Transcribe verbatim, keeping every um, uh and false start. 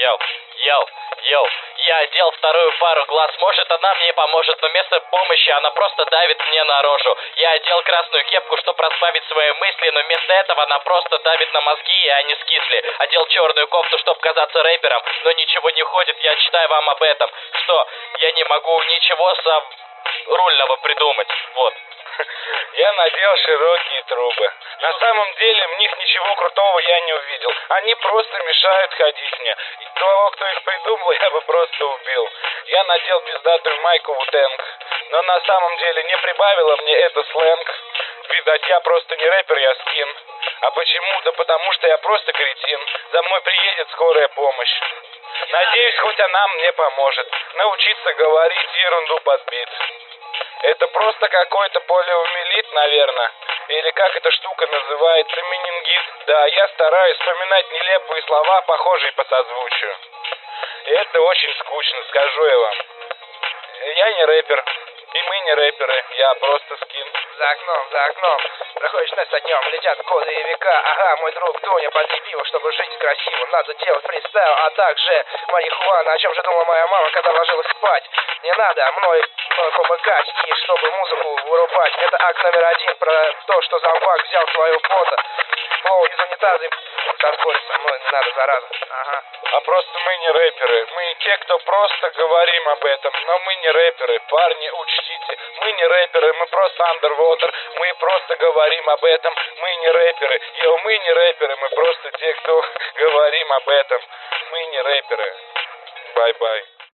Йоу, йоу, йоу. Я одел вторую пару глаз. Может, она мне поможет, но вместо помощи она просто давит мне на рожу. Я одел красную кепку, чтобы разбавить свои мысли, но вместо этого она просто давит на мозги, и они скисли. Одел черную кофту, чтобы казаться рэпером, но ничего не ходит, я читаю вам об этом. Что? Я не могу ничего сам рульного придумать. Вот. Я надел широкие трубы. На самом деле в них ничего крутого я не увидел. Они просто мешают ходить мне. И того, кто их придумал, я бы просто убил. Я надел пиздатую майку Вутенг. Но на самом деле не прибавило мне это сленг. Видать, я просто не рэпер, я скин. А почему? Да потому что я просто кретин. За мной приедет скорая помощь. Надеюсь, хоть она мне поможет научиться говорить ерунду под бит. Это просто какой-то полиомиелит, наверное. Или как эта штука называется, менингит. Да, я стараюсь вспоминать нелепые слова, похожие по созвучию. И это очень скучно, скажу я вам. Я не рэпер. И мы не рэперы, я просто скин. За окном, за окном. Проходишь ночь со днем, летят годы и века. Ага, мой друг Тоня, подли пиво, чтобы жить красиво. Надо делать фристайл, а также марихуана. О чем же думала моя мама, когда ложилась спать? Не надо мной, мной помыкать, и чтобы музыку вырубать. Это акт номер один про то, что зомбак взял свое фото. Флоу из унитаза со скоростью. Ну, не надо, зараза. Ага. А просто мы не рэперы. Мы те, кто просто говорим об этом. Но мы не рэперы. Парни, учтите. Мы не рэперы, мы просто underwater. Мы просто говорим об этом. Мы не рэперы. Йо, мы не рэперы, мы просто те, кто говорим об этом. Мы не рэперы. Бай-бай.